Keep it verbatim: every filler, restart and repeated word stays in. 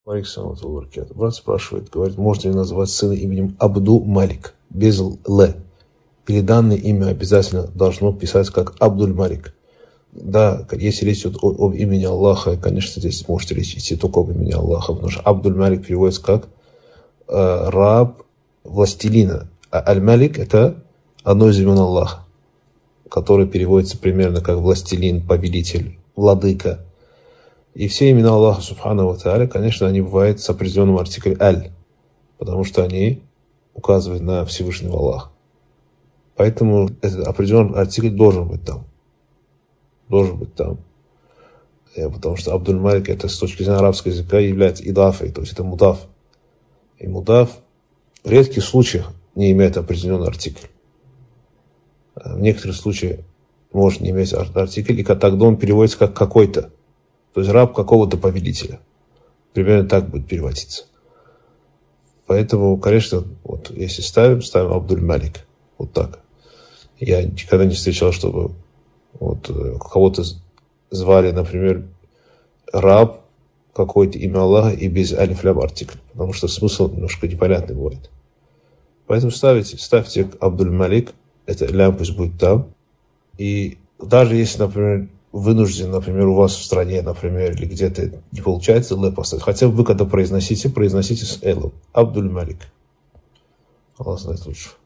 Александр Луркет. Брат спрашивает, говорит, можно ли назвать сына именем Абду Малик без «л»? Или данное имя обязательно должно писать как Абдуль Малик? Да, если речь идет об имени Аллаха, конечно, здесь может речь идти только об имени Аллаха, потому что Абдуль Малик переводится как э, раб властелина, а Аль-Малик это одно из имен Аллаха, которое переводится примерно как властелин, повелитель, владыка. И все имена Аллаха Субхану ва Тааля, конечно, они бывают с определенным артиклем «аль», потому что они указывают на Всевышнего Аллаха. Поэтому этот определенный артикль должен быть там. Должен быть там. Потому что Абдуль Малик это с точки зрения арабского языка является идафой, то есть это мудаф. И мудаф в редких случаях не имеет определенный артикль. В некоторых случаях может не иметь артикль, и тогда он переводится как какой-то. То есть раб какого-то повелителя. Примерно так будет переводиться. Поэтому, конечно, вот если ставим, ставим Абдуль Малик. Вот так. Я никогда не встречал, чтобы вот кого-то звали, например, раб, какое-то имя Аллаха и без алиф-лям артикль. Потому что смысл немножко непонятный бывает. Поэтому ставите, ставьте Абдуль Малик, это лям пусть будет там. И даже если, например, вынужден, например, у вас в стране, например, или где-то не получается «л» поставить, хотя бы вы, когда произносите, произносите с «элом». Абдуль Малик. Аллах знает лучше.